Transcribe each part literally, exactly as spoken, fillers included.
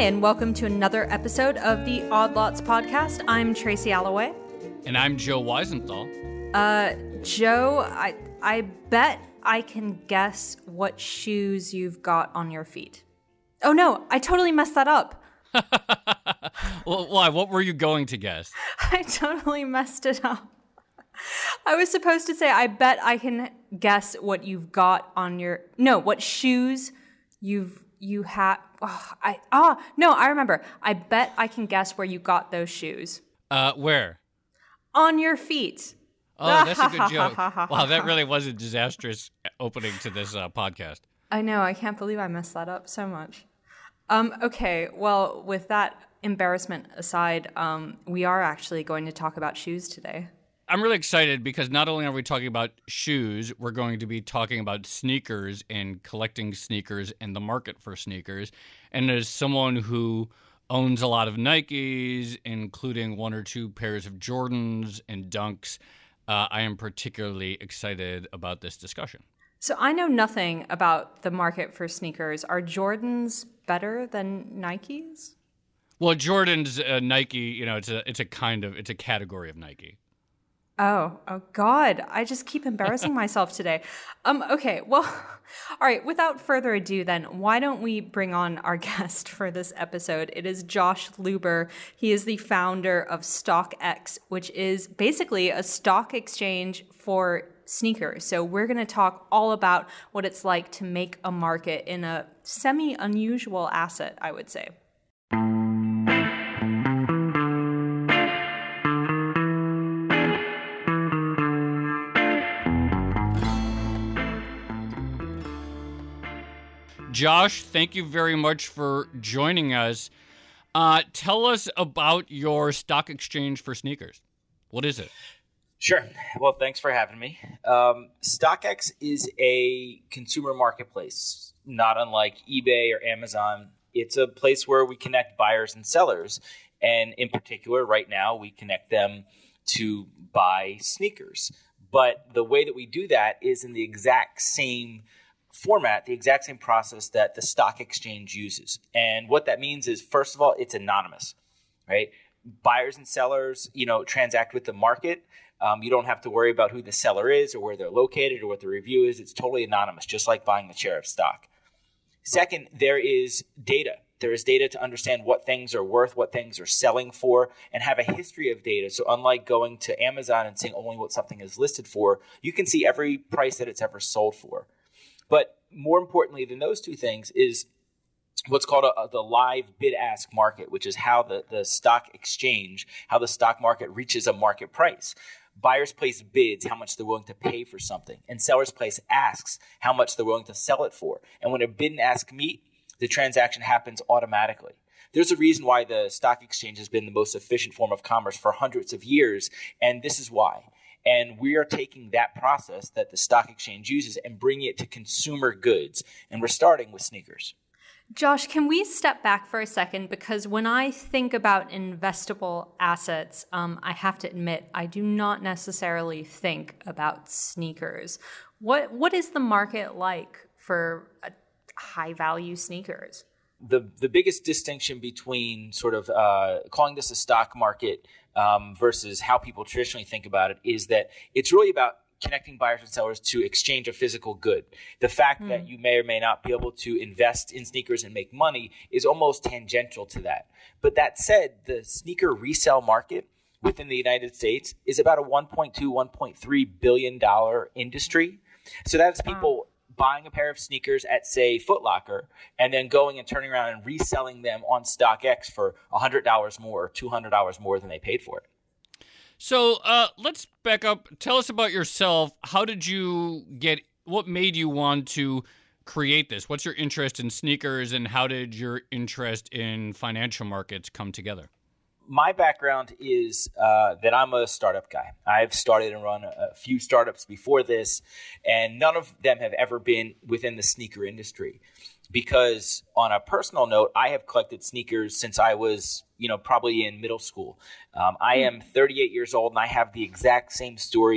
and welcome to another episode of the Odd Lots podcast. I'm Tracy Alloway. And I'm Joe Weisenthal. Uh, Joe, I I bet I can guess what shoes you've got on your feet. Oh no, I totally messed that up. Well, why? What were you going to guess? I totally messed it up. I was supposed to say, I bet I can guess what you've got on your... No, what shoes you've... You have... Oh, I... Ah, no, I remember. I bet I can guess where you got those shoes. Uh, where? On your feet. Oh, that's a good joke. Wow, that really was a disastrous opening to this uh, podcast. I know. I can't believe I messed that up so much. Um, okay, well, with that embarrassment aside, um, we are actually going to talk about shoes today. I'm really excited because not only are we talking about shoes, we're going to be talking about sneakers and collecting sneakers and the market for sneakers. And as someone who owns a lot of Nikes, including one or two pairs of Jordans and Dunks, uh, I am particularly excited about this discussion. So I know nothing about the market for sneakers. Are Jordans better than Nikes? Well, Jordan's uh, Nike, you know, it's a it's a kind of, it's a category of Nike. Oh, oh God, I just keep embarrassing myself today. Um, okay, well, all right, without further ado then, why don't we bring on our guest for this episode? It is Josh Luber. He is the founder of StockX, which is basically a stock exchange for sneakers. So we're going to talk all about what it's like to make a market in a semi-unusual asset, I would say. Josh, thank you very much for joining us. Uh, tell us about your stock exchange for sneakers. What is it? Sure. Well, thanks for having me. Um, StockX is a consumer marketplace, not unlike eBay or Amazon. It's a place where we connect buyers and sellers. And in particular, right now, we connect them to buy sneakers. But the way that we do that is in the exact same format, the exact same process that the stock exchange uses. And what that means is, first of all, it's anonymous, right? Buyers and sellers, you know, transact with the market. Um, you don't have to worry about who the seller is or where they're located or what the review is. It's totally anonymous, just like buying a share of stock. Second, there is data. There is data to understand what things are worth, what things are selling for, and have a history of data. So unlike going to Amazon and seeing only what something is listed for, you can see every price that it's ever sold for. But more importantly than those two things is what's called a, a, the live bid-ask market, which is how the, the stock exchange, how the stock market reaches a market price. Buyers place bids, how much they're willing to pay for something, and sellers place asks, how much they're willing to sell it for. And when a bid and ask meet, the transaction happens automatically. There's a reason why the stock exchange has been the most efficient form of commerce for hundreds of years, and this is why. And we are taking that process that the stock exchange uses and bringing it to consumer goods. And we're starting with sneakers. Josh, can we step back for a second? Because when I think about investable assets, um, I have to admit, I do not necessarily think about sneakers. What What is the market like for uh, high-value sneakers? The, the biggest distinction between sort of uh, calling this a stock market Um, versus how people traditionally think about it is that it's really about connecting buyers and sellers to exchange a physical good. The fact mm. that you may or may not be able to invest in sneakers and make money is almost tangential to that. But that said, the sneaker resale market within the United States is about a one point two, one point three billion dollars industry. So that's people wow. buying a pair of sneakers at, say, Foot Locker, and then going and turning around and reselling them on StockX for one hundred dollars more or two hundred dollars more than they paid for it. So uh, let's back up. Tell us about yourself. How did you get, what made you want to create this? What's your interest in sneakers, and how did your interest in financial markets come together? My background is uh, that I'm a startup guy. I've started and run a, a few startups before this, and none of them have ever been within the sneaker industry. Because on a personal note, I have collected sneakers since I was, you know, probably in middle school. Um, I am thirty-eight years old, and I have the exact same story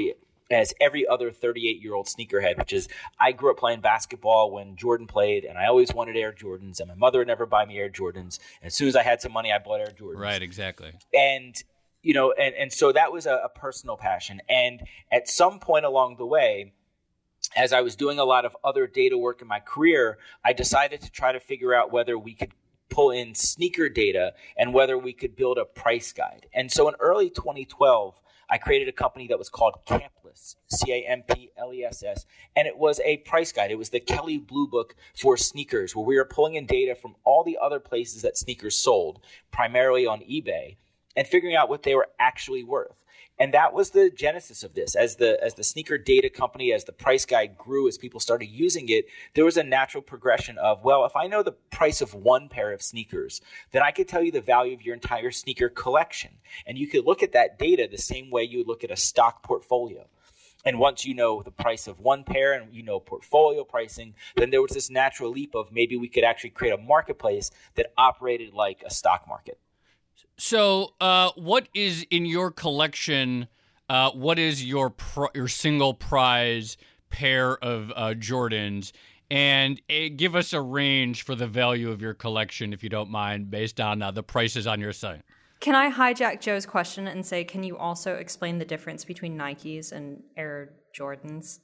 as every other thirty-eight-year-old sneakerhead, which is I grew up playing basketball when Jordan played, and I always wanted Air Jordans, and my mother would never buy me Air Jordans. And as soon as I had some money, I bought Air Jordans. Right, exactly. And, you know, and, and so that was a, a personal passion. And at some point along the way, as I was doing a lot of other data work in my career, I decided to try to figure out whether we could pull in sneaker data and whether we could build a price guide. And so in early twenty twelve, I created a company that was called Campless, C A M P L E S S, and it was a price guide. It was the Kelley Blue Book for sneakers, where we were pulling in data from all the other places that sneakers sold, primarily on eBay, and figuring out what they were actually worth. And that was the genesis of this. As the as the sneaker data company, as the price guide grew, as people started using it, there was a natural progression of, well, if I know the price of one pair of sneakers, then I could tell you the value of your entire sneaker collection. And you could look at that data the same way you would look at a stock portfolio. And once you know the price of one pair and you know portfolio pricing, then there was this natural leap of maybe we could actually create a marketplace that operated like a stock market. So, uh, what is in your collection? Uh, what is your pr- your single prize pair of uh, Jordans? And uh, give us a range for the value of your collection, if you don't mind, based on uh, the prices on your site. Can I hijack Joe's question and say, can you also explain the difference between Nikes and Air Jordans?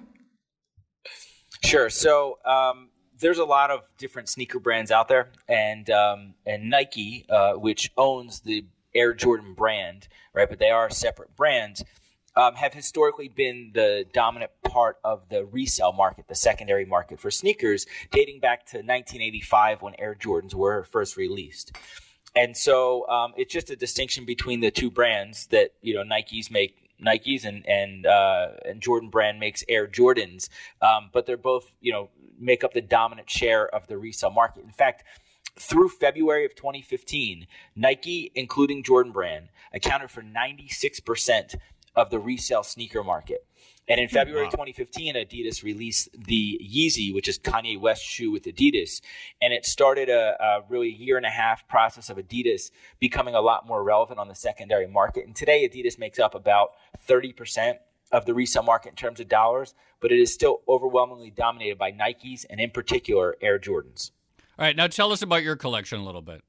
Sure. So, um, there's a lot of different sneaker brands out there, and um, and Nike, uh, which owns the Air Jordan brand, right? But they are separate brands, um, have historically been the dominant part of the resale market, the secondary market for sneakers, dating back to nineteen eighty-five when Air Jordans were first released. And so um, it's just a distinction between the two brands that, you know, Nikes make Nikes and and uh, and Jordan brand makes Air Jordans, um, but they're both, you know, make up the dominant share of the resale market. In fact, through February of twenty fifteen, Nike, including Jordan brand, accounted for ninety-six percent of the resale sneaker market. And in February wow. twenty fifteen, Adidas released the Yeezy, which is Kanye West's shoe with Adidas. And it started a, a really year and a half process of Adidas becoming a lot more relevant on the secondary market. And today, Adidas makes up about thirty percent of the resale market in terms of dollars, but it is still overwhelmingly dominated by Nikes and in particular Air Jordans. All right, now tell us about your collection a little bit.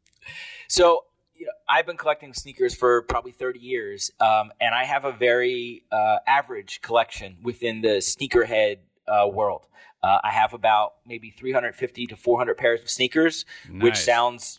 So, you know, I've been collecting sneakers for probably thirty years, um, and I have a very uh, average collection within the sneakerhead uh, world. Uh, I have about maybe three hundred fifty to four hundred pairs of sneakers, nice. Which sounds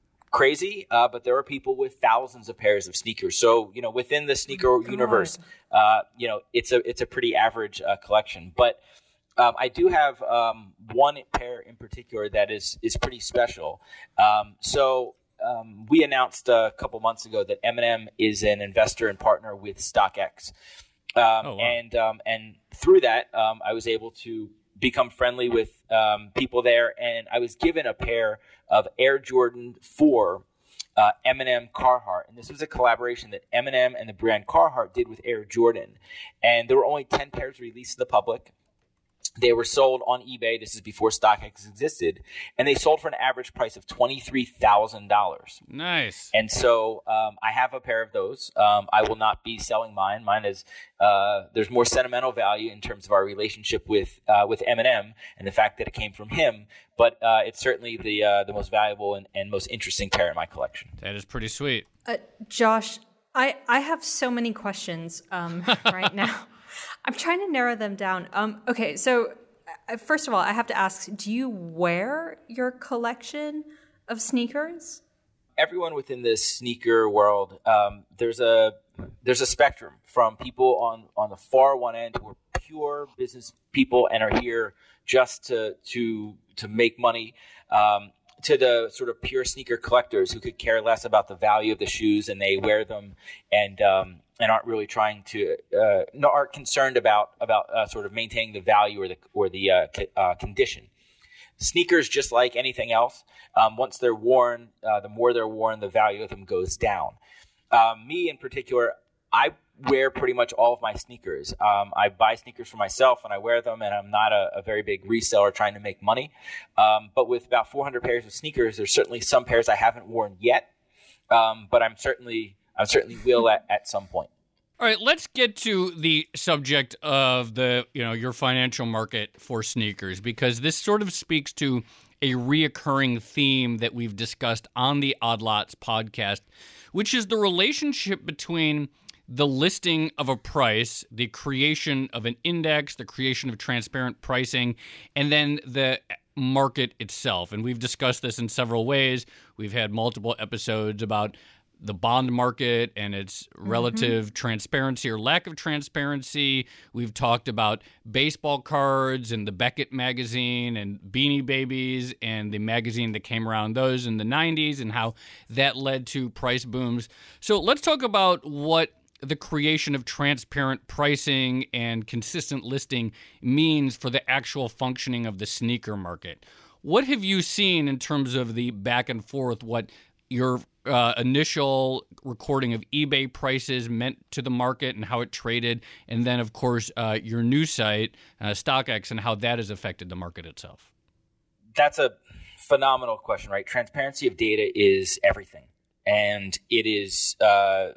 crazy, uh, but there are people with thousands of pairs of sneakers. So, you know, within the sneaker oh universe, uh, you know, it's a it's a pretty average uh, collection. But um, I do have um, one pair in particular that is is pretty special. Um, so. Um, we announced a couple months ago that Eminem is an investor and partner with StockX, um, oh, wow. and um, and through that, um, I was able to become friendly with um, people there, and I was given a pair of Air Jordan four uh, Eminem Carhartt, and this was a collaboration that Eminem and the brand Carhartt did with Air Jordan, and there were only ten pairs released to the public. They were sold on eBay. This is before StockX existed. And they sold for an average price of twenty-three thousand dollars. Nice. And so um, I have a pair of those. Um, I will not be selling mine. Mine is uh, there's more sentimental value in terms of our relationship with uh, with Eminem and the fact that it came from him. But uh, it's certainly the uh, the most valuable and, and most interesting pair in my collection. That is pretty sweet. Uh, Josh, I, I have so many questions um, right now. I'm trying to narrow them down. Um, okay, so uh, first of all, I have to ask, do you wear your collection of sneakers? Everyone within the sneaker world, um, there's a there's a spectrum from people on, on the far one end who are pure business people and are here just to to to make money, um, to the sort of pure sneaker collectors who could care less about the value of the shoes and they wear them and um, and aren't really trying to uh, no, aren't concerned about about uh, sort of maintaining the value or the or the uh, co- uh, condition. Sneakers, just like anything else, um, once they're worn, uh, the more they're worn, the value of them goes down. Um, me in particular, I wear pretty much all of my sneakers. Um, I buy sneakers for myself and I wear them, and I'm not a, a very big reseller trying to make money. Um, but with about four hundred pairs of sneakers, there's certainly some pairs I haven't worn yet, um, but I'm certainly I certainly will at, at some point. All right, let's get to the subject of the, you know, your financial market for sneakers, because this sort of speaks to a reoccurring theme that we've discussed on the Odd Lots podcast, which is the relationship between the listing of a price, the creation of an index, the creation of transparent pricing, and then the market itself. And we've discussed this in several ways. We've had multiple episodes about the bond market and its relative mm-hmm. transparency or lack of transparency. We've talked about baseball cards and the Beckett magazine and Beanie Babies and the magazine that came around those in the nineties and how that led to price booms. So let's talk about what the creation of transparent pricing and consistent listing means for the actual functioning of the sneaker market. What have you seen in terms of the back and forth, what your uh, initial recording of eBay prices meant to the market and how it traded, and then, of course, uh, your new site, uh, StockX, and how that has affected the market itself? That's a phenomenal question, right? Transparency of data is everything, and it is uh,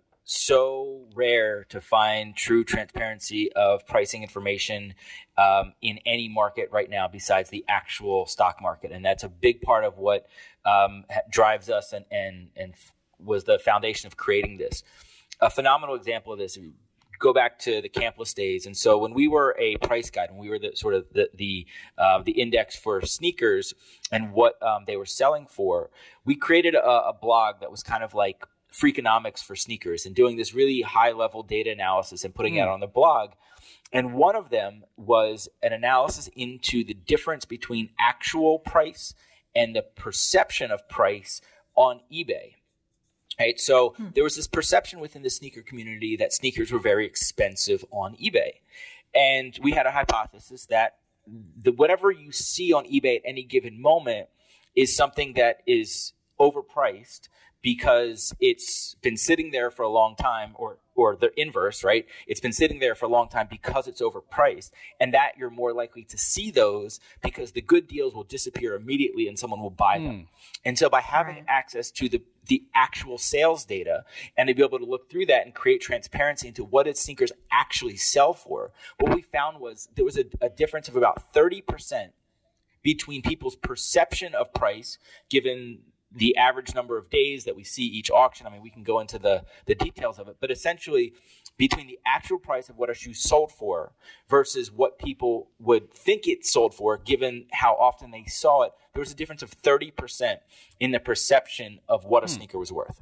so rare to find true transparency of pricing information um, in any market right now besides the actual stock market, and that's a big part of what Um, drives us and, and and was the foundation of creating this. A phenomenal example of this, go back to the Campless days. And so when we were a price guide, when we were the sort of the the, uh, the index for sneakers and what um, they were selling for, we created a, a blog that was kind of like Freakonomics for sneakers and doing this really high-level data analysis and putting mm. it on the blog. And one of them was an analysis into the difference between actual price and the perception of price on eBay. Right? So hmm. there was this perception within the sneaker community that sneakers were very expensive on eBay. And we had a hypothesis that the, whatever you see on eBay at any given moment is something that is overpriced because it's been sitting there for a long time, or or the inverse, right? It's been sitting there for a long time because it's overpriced, and that you're more likely to see those because the good deals will disappear immediately and someone will buy them. Mm. And so by having right. access to the, the actual sales data and to be able to look through that and create transparency into what did sneakers actually sell for, what we found was there was a, a difference of about thirty percent between people's perception of price given the average number of days that we see each auction. I mean, we can go into the, the details of it, but essentially between the actual price of what a shoe sold for versus what people would think it sold for, given how often they saw it, there was a difference of thirty percent in the perception of what a hmm. sneaker was worth.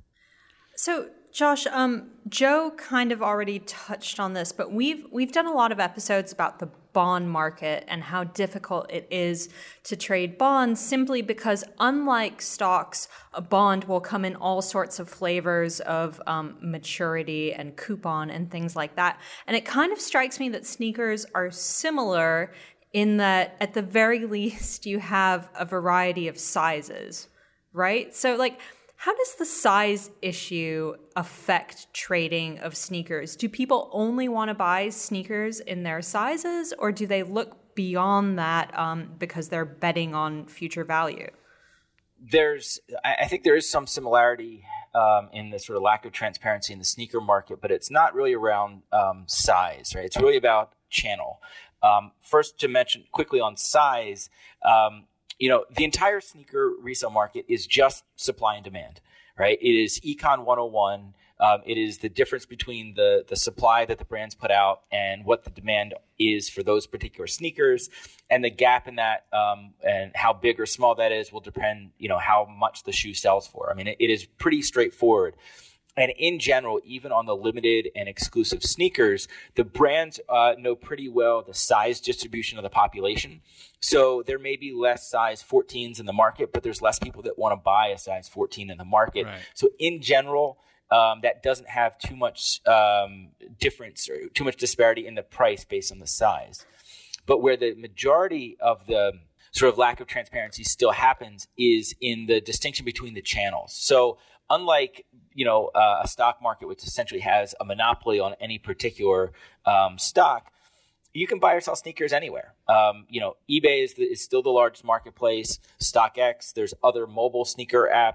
So, Josh, um, Joe kind of already touched on this, but we've we've done a lot of episodes about the bond market and how difficult it is to trade bonds simply because, unlike stocks, a bond will come in all sorts of flavors of um, maturity and coupon and things like that. And it kind of strikes me that sneakers are similar in that, at the very least, you have a variety of sizes, right? So, like, how does the size issue affect trading of sneakers? Do people only want to buy sneakers in their sizes, or do they look beyond that um, because they're betting on future value? There's, I think there is some similarity um, in the sort of lack of transparency in the sneaker market, but it's not really around um, size, right? It's really about channel. Um, first, to mention quickly on size, um, you know, the entire sneaker resale market is just supply and demand, right? It is Econ one oh one. Um, it is the difference between the, the supply that the brands put out and what the demand is for those particular sneakers. And the gap in that um, and how big or small that is will depend, you know, how much the shoe sells for. I mean, it, it is pretty straightforward. And in general, even on the limited and exclusive sneakers, the brands uh, know pretty well the size distribution of the population. So there may be less size fourteens in the market, but there's less people that want to buy a size fourteen in the market. Right. So in general, um, that doesn't have too much um, difference or too much disparity in the price based on the size. But where the majority of the sort of lack of transparency still happens is in the distinction between the channels. So unlike, you know, uh, a stock market, which essentially has a monopoly on any particular um, stock, you can buy or sell sneakers anywhere. Um, you know, eBay is, the, is still the largest marketplace. StockX, there's other mobile sneaker apps.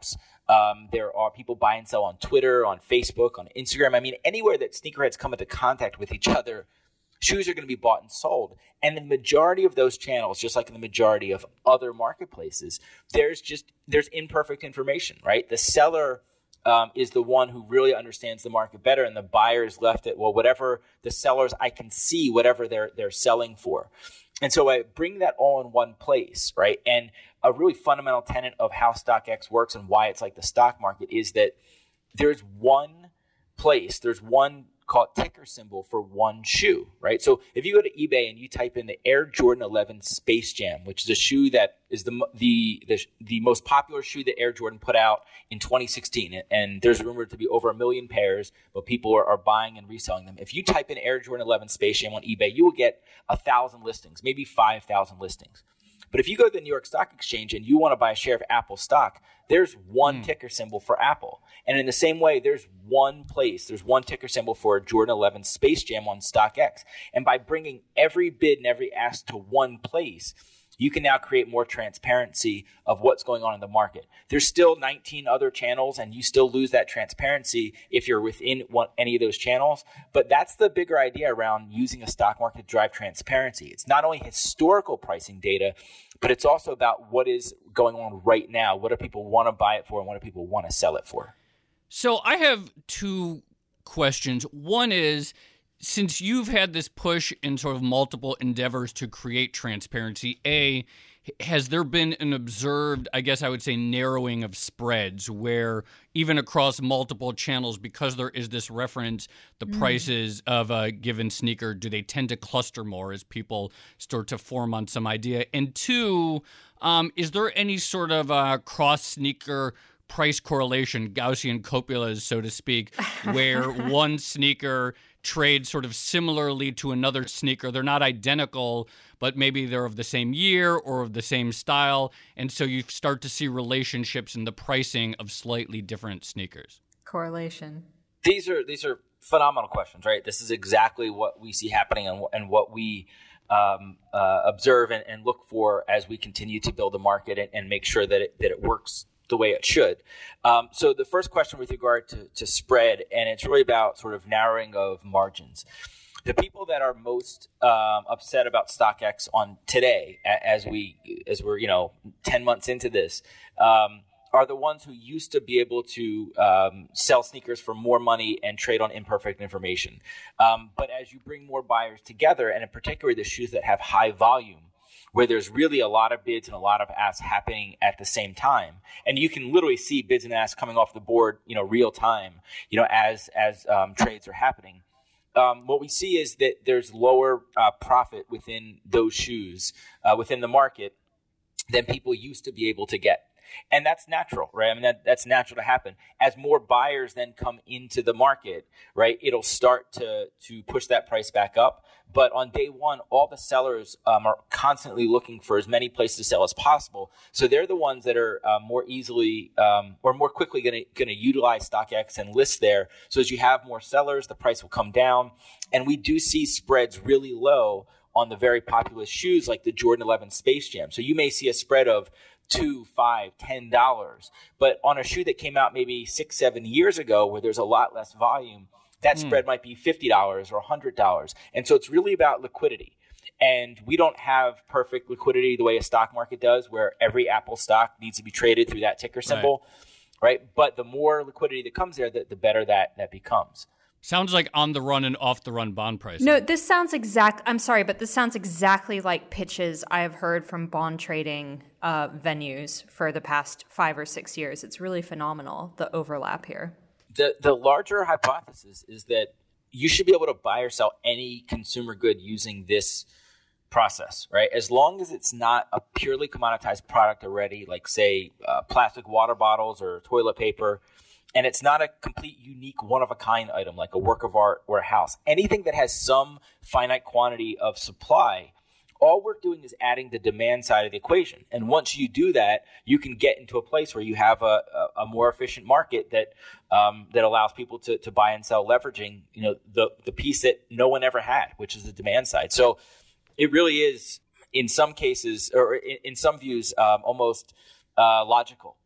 Um, there are people buy and sell on Twitter, on Facebook, on Instagram. I mean, anywhere that sneakerheads come into contact with each other, shoes are going to be bought and sold. And the majority of those channels, just like in the majority of other marketplaces, there's just there's imperfect information, right? The seller um, is the one who really understands the market better, and the buyer is left at, well, whatever the sellers, I can see whatever they're they're selling for. And so I bring that all in one place, right? And a really fundamental tenet of how StockX works and why it's like the stock market is that there's one place, there's one called ticker symbol for one shoe, right? So if you go to eBay and you type in the Air Jordan eleven Space Jam, which is a shoe that is the the the, the most popular shoe that Air Jordan put out in twenty sixteen, and there's rumored to be over a million pairs, but people are, are buying and reselling them. If you type in Air Jordan eleven Space Jam on eBay, you will get a thousand listings, maybe five thousand listings. But if you go to the New York Stock Exchange and you want to buy a share of Apple stock, there's one mm. ticker symbol for Apple. And in the same way, there's one place, there's one ticker symbol for Jordan eleven Space Jam on StockX. And by bringing every bid and every ask to one place, you can now create more transparency of what's going on in the market. There's still nineteen other channels, and you still lose that transparency if you're within one, any of those channels. But that's the bigger idea around using a stock market to drive transparency. It's not only historical pricing data, but it's also about what is going on right now. What do people want to buy it for, and what do people want to sell it for? So I have two questions. One is, since you've had this push in sort of multiple endeavors to create transparency, A, has there been an observed, I guess I would say, narrowing of spreads where even across multiple channels, because there is this reference, the mm. prices of a given sneaker, do they tend to cluster more as people start to form on some idea? And two, um, is there any sort of uh, cross-sneaker price correlation, Gaussian copulas, so to speak, where one sneaker trade sort of similarly to another sneaker? They're not identical, but maybe they're of the same year or of the same style. And so you start to see relationships in the pricing of slightly different sneakers. Correlation. These are these are phenomenal questions, right? This is exactly what we see happening and, and what we um, uh, observe and, and look for as we continue to build a market and, and make sure that it, that it works the way it should. Um, so the first question with regard to, to spread, and it's really about sort of narrowing of margins. The people that are most um, upset about StockX on today, as we as we're you know ten months into this, um, are the ones who used to be able to um, sell sneakers for more money and trade on imperfect information. Um, but as you bring more buyers together, and in particular the shoes that have high volume, where there's really a lot of bids and a lot of asks happening at the same time. And you can literally see bids and asks coming off the board, you know, real time, you know, as, as um, trades are happening. Um, what we see is that there's lower uh, profit within those shoes, uh, within the market, than people used to be able to get. And that's natural, right? I mean, that, that's natural to happen. As more buyers then come into the market, right, it'll start to to push that price back up. But on day one, all the sellers um, are constantly looking for as many places to sell as possible. So they're the ones that are uh, more easily um, or more quickly going to going to utilize StockX and list there. So as you have more sellers, the price will come down. And we do see spreads really low on the very popular shoes like the Jordan eleven Space Jam. So you may see a spread of two, five, ten dollars. But on a shoe that came out maybe six, seven years ago, where there's a lot less volume, that mm. spread might be fifty dollars or a hundred dollars. And so it's really about liquidity. And we don't have perfect liquidity the way a stock market does, where every Apple stock needs to be traded through that ticker symbol, right? right? But the more liquidity that comes there, the, the better that that becomes. Sounds like on the run and off the run bond pricing. No, this sounds exact. I'm sorry, but this sounds exactly like pitches I have heard from bond trading uh, venues for the past five or six years. It's really phenomenal, the overlap here. The the larger hypothesis is that you should be able to buy or sell any consumer good using this process, right? As long as it's not a purely commoditized product already, like say uh, plastic water bottles or toilet paper. And it's not a complete, unique, one-of-a-kind item like a work of art or a house. Anything that has some finite quantity of supply, all we're doing is adding the demand side of the equation. And once you do that, you can get into a place where you have a, a, a more efficient market that um, that allows people to, to buy and sell, leveraging you know the the piece that no one ever had, which is the demand side. So it really is, in some cases, or in, in some views, um, almost uh, logical.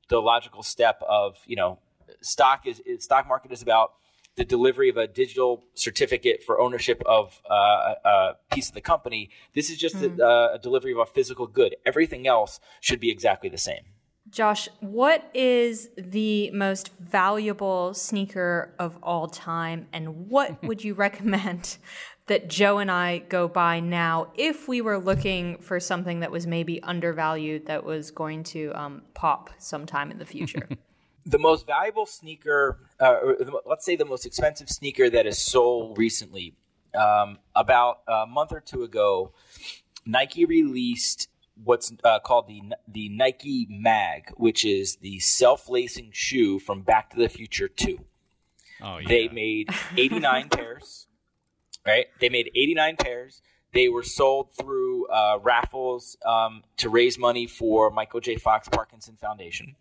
the logical step of, you know, stock is, is stock market is about the delivery of a digital certificate for ownership of uh, a piece of the company. This is just mm. a, a delivery of a physical good. Everything else should be exactly the same. Josh, what is the most valuable sneaker of all time, and what would you recommend that Joe and I go buy now if we were looking for something that was maybe undervalued that was going to um, pop sometime in the future? The most valuable sneaker, uh, or the, let's say the most expensive sneaker that is sold recently, um, about a month or two ago, Nike released what's uh, called the the Nike Mag, which is the self-lacing shoe from Back to the Future two. Oh, yeah. They made eighty-nine pairs. Right, they made eighty-nine pairs. They were sold through uh, raffles um, to raise money for Michael J. Fox Parkinson Foundation.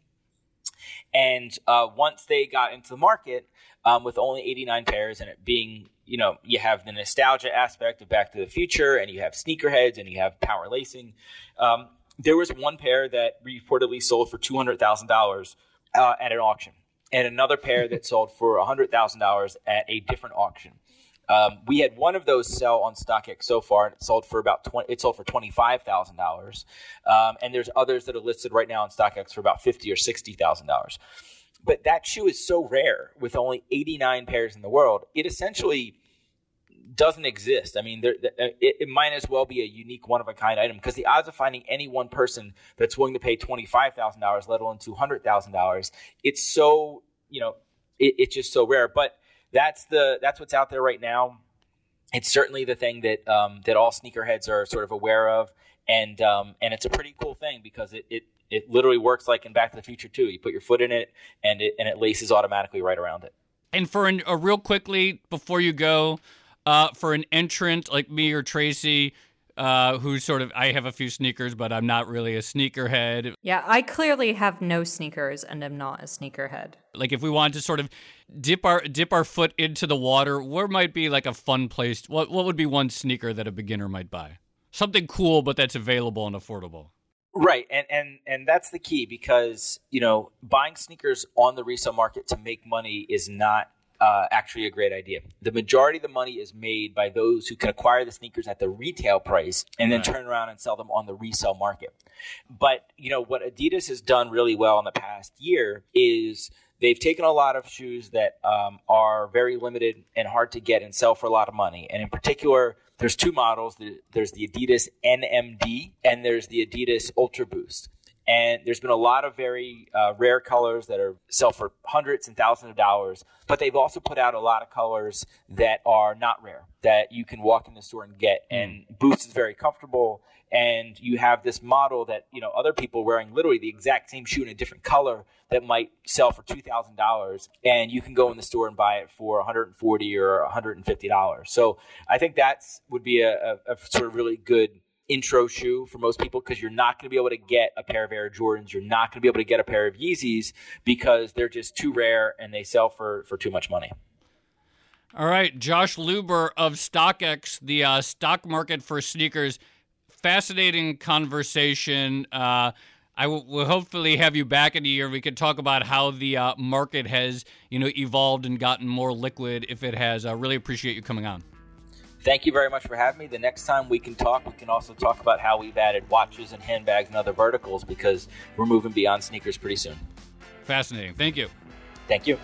And uh, once they got into the market um, with only eighty-nine pairs, and it being, you know, you have the nostalgia aspect of Back to the Future, and you have sneakerheads, and you have power lacing. Um, there was one pair that reportedly sold for two hundred thousand dollars uh, at an auction, and another pair that sold for one hundred thousand dollars at a different auction. Um, we had one of those sell on StockX so far, and it sold for about twenty. It sold for twenty five thousand um, dollars, and there's others that are listed right now on StockX for about fifty or sixty thousand dollars. But that shoe is so rare, with only eighty-nine pairs in the world. It essentially doesn't exist. I mean, there, it, it might as well be a unique, one of a kind item, because the odds of finding any one person that's willing to pay twenty five thousand dollars, let alone two hundred thousand dollars, it's so, you know, it, it's just so rare. But That's the that's what's out there right now. It's certainly the thing that um, that all sneakerheads are sort of aware of, and um, and it's a pretty cool thing because it, it it literally works like in Back to the Future too. You put your foot in it, and it and it laces automatically right around it. And for an, a real quickly before you go, uh, for an entrant like me or Tracy, uh, who's sort of, I have a few sneakers, but I'm not really a sneakerhead. Yeah, I clearly have no sneakers and am not a sneakerhead. Like if we wanted to sort of dip our dip our foot into the water, where might be like a fun place? What what would be one sneaker that a beginner might buy? Something cool, but that's available and affordable. Right, and and and that's the key, because, you know, buying sneakers on the resale market to make money is not uh, actually a great idea. The majority of the money is made by those who can acquire the sneakers at the retail price and then right. turn around and sell them on the resale market. But, you know, what Adidas has done really well in the past year is they've taken a lot of shoes that um, are very limited and hard to get and sell for a lot of money. And in particular, there's two models. There's the Adidas N M D and there's the Adidas Ultra Boost. And there's been a lot of very uh, rare colors that are sell for hundreds and thousands of dollars. But they've also put out a lot of colors that are not rare, that you can walk in the store and get. And Boost is very comfortable. And you have this model that, you know, other people wearing literally the exact same shoe in a different color that might sell for two thousand dollars. And you can go in the store and buy it for one hundred forty dollars or one hundred fifty dollars. So I think that's would be a, a, a sort of really good intro shoe for most people, because you're not going to be able to get a pair of Air Jordans. You're not going to be able to get a pair of Yeezys because they're just too rare and they sell for, for too much money. All right. Josh Luber of StockX, the uh, stock market for sneakers. Fascinating conversation. Uh, I w- will hopefully have you back in a year. We could talk about how the uh, market has, you know, evolved and gotten more liquid, if it has. I really appreciate you coming on. Thank you very much for having me. The next time we can talk, we can also talk about how we've added watches and handbags and other verticals, because we're moving beyond sneakers pretty soon. Fascinating. Thank you. Thank you.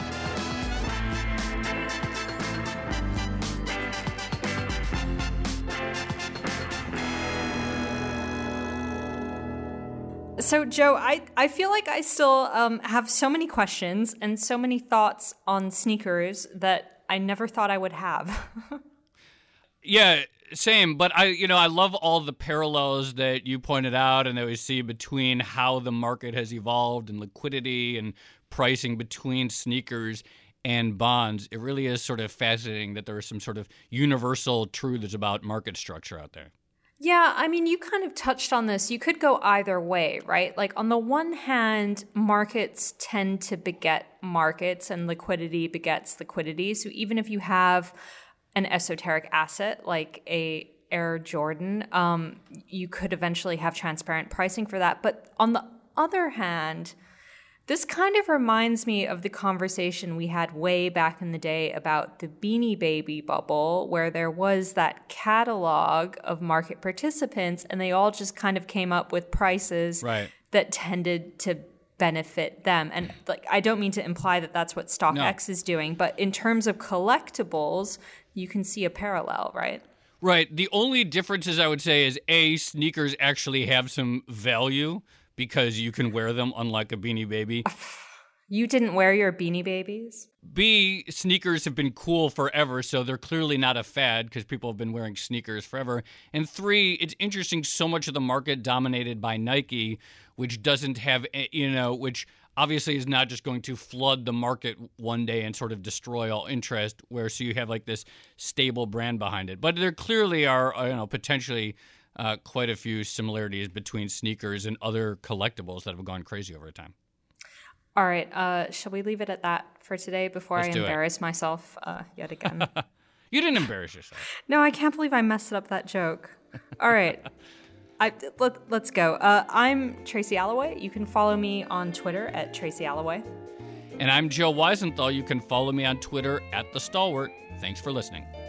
So, Joe, I, I feel like I still um, have so many questions and so many thoughts on sneakers that I never thought I would have. Yeah, same. But I, you know, I love all the parallels that you pointed out and that we see between how the market has evolved and liquidity and pricing between sneakers and bonds. It really is sort of fascinating that there are some sort of universal truths about market structure out there. Yeah, I mean, you kind of touched on this. You could go either way, right? Like on the one hand, markets tend to beget markets and liquidity begets liquidity. So even if you have an esoteric asset like a Air Jordan, um, you could eventually have transparent pricing for that. But on the other hand, This kind of reminds me of the conversation we had way back in the day about the Beanie Baby bubble, where there was that catalog of market participants and they all just kind of came up with prices right. that tended to benefit them. And like, I don't mean to imply that that's what StockX no. is doing, but in terms of collectibles, you can see a parallel, right? Right. The only differences I would say is A, sneakers actually have some value because you can wear them, unlike a Beanie Baby. You didn't wear your Beanie Babies? B, sneakers have been cool forever, so they're clearly not a fad because people have been wearing sneakers forever. And three, it's interesting, so much of the market dominated by Nike, which doesn't have, you know, which obviously is not just going to flood the market one day and sort of destroy all interest, where so you have like this stable brand behind it. But there clearly are, you know, potentially uh, quite a few similarities between sneakers and other collectibles that have gone crazy over time. All right. Uh, shall we leave it at that for today before Let's I embarrass it. myself uh, yet again? You didn't embarrass yourself. No, I can't believe I messed up that joke. All right. I, let, let's go. Uh, I'm Tracy Alloway. You can follow me on Twitter at Tracy Alloway. And I'm Joe Weisenthal. You can follow me on Twitter at The Stalwart. Thanks for listening.